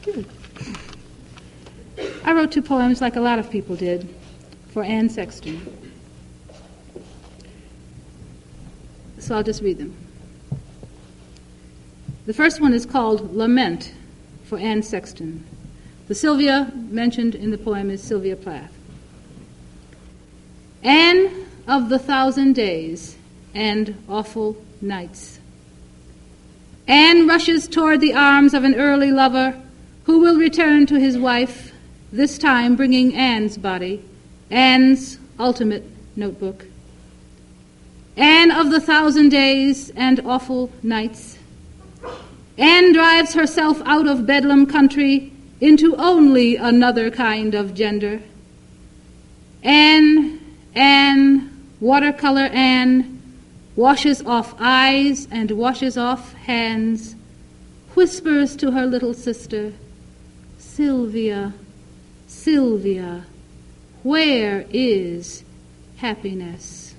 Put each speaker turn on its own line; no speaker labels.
Good. I wrote 2 poems like a lot of people did for Anne Sexton. So I'll just read them. The first one is called Lament for Anne Sexton. The Sylvia mentioned in the poem is Sylvia Plath. Anne of the 1,000 days and awful nights. Anne rushes toward the arms of an early lover who will return to his wife, this time bringing Anne's body, Anne's ultimate notebook. Anne of the 1,000 days and awful nights. Anne drives herself out of Bedlam country into only another kind of gender. Anne, watercolor Anne, washes off eyes and washes off hands, whispers to her little sister, Sylvia, Sylvia, where is happiness?